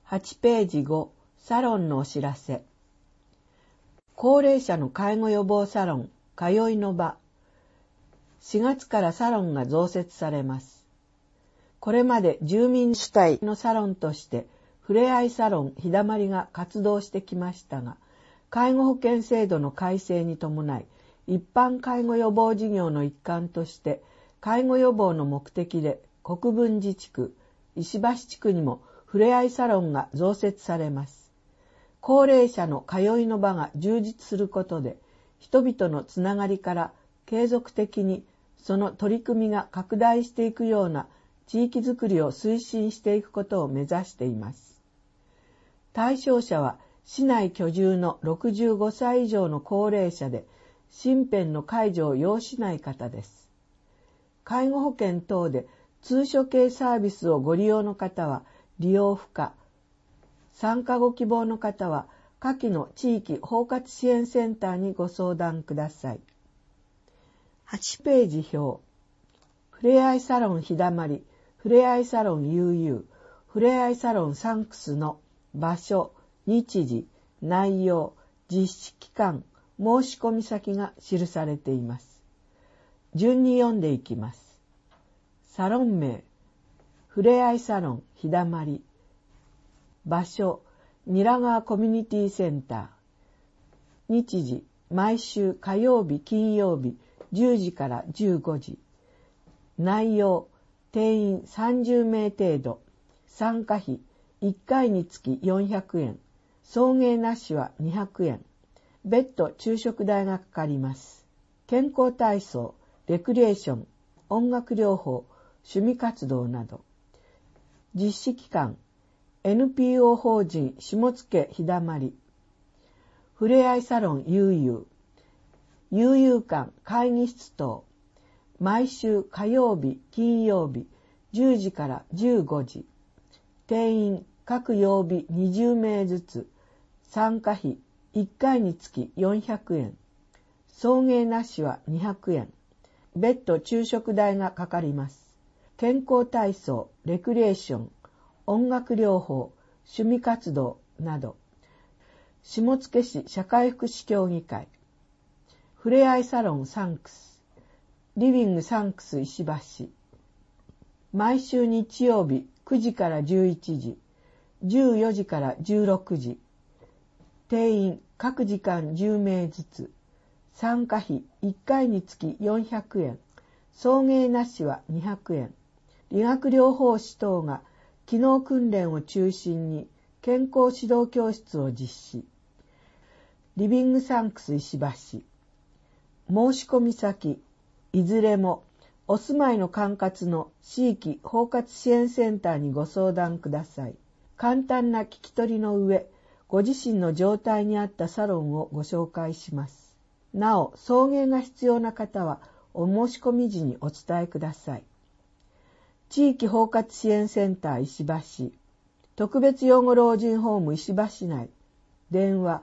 8ページ5、サロンのお知らせ。高齢者の介護予防サロン、通いの場。4月からサロンが増設されます。これまで住民主体のサロンとして、ふれあいサロンひだまりが活動してきましたが、介護保険制度の改正に伴い、一般介護予防事業の一環として、介護予防の目的で国分寺地区、石橋地区にもふれあいサロンが増設されます。高齢者の通いの場が充実することで、人々のつながりから継続的にその取り組みが拡大していくような地域づくりを推進していくことを目指しています。対象者は市内居住の65歳以上の高齢者で、身辺の介助を要しない方です。介護保険等で通所系サービスをご利用の方は利用不可。参加ご希望の方は下記の地域包括支援センターにご相談ください。8ページ表。ふれあいサロンひだまり、ふれあいサロン悠々、ふれあいサロンサンクスの場所、日時、内容、実施期間、申し込み先が記されています。順に読んでいきます。サロン名、ふれあいサロンひだまり。場所、ニラ川コミュニティセンター。日時、毎週火曜日、金曜日、10時から15時。内容、定員30名程度。参加費、1回につき400円。送迎なしは200円。別途昼食代がかかります。健康体操、レクリエーション、音楽療法、趣味活動など。実施期間、NPO 法人下野ひだまり。ふれあいサロン悠々。悠々館会議室等。毎週火曜日、金曜日、10時から15時。定員各曜日20名ずつ。参加費1回につき400円。送迎なしは200円。別途昼食代がかかります。健康体操、レクリエーション、音楽療法、趣味活動など。下野市社会福祉協議会。ふれあいサロンサンクス。リビングサンクス石橋。毎週日曜日9時から11時、14時から16時。定員各時間10名ずつ。参加費1回につき400円。送迎なしは200円。理学療法士等が機能訓練を中心に健康指導教室を実施。リビングサンクス石橋。申し込み先、いずれもお住まいの管轄の地域包括支援センターにご相談ください。簡単な聞き取りの上、ご自身の状態に合ったサロンをご紹介します。なお、送迎が必要な方はお申し込み時にお伝えください。地域包括支援センター石橋。特別養護老人ホーム石橋内。電話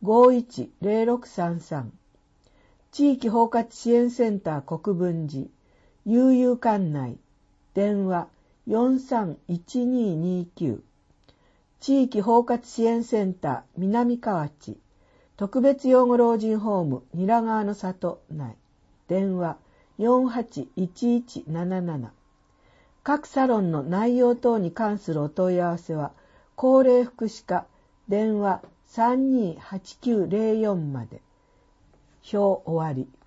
510633。地域包括支援センター国分寺。悠々館内。電話431229。地域包括支援センター南河内。特別養護老人ホームニラ川の里内。電話481177。各サロンの内容等に関するお問い合わせは、高齢福祉課電話328904まで。表終わり。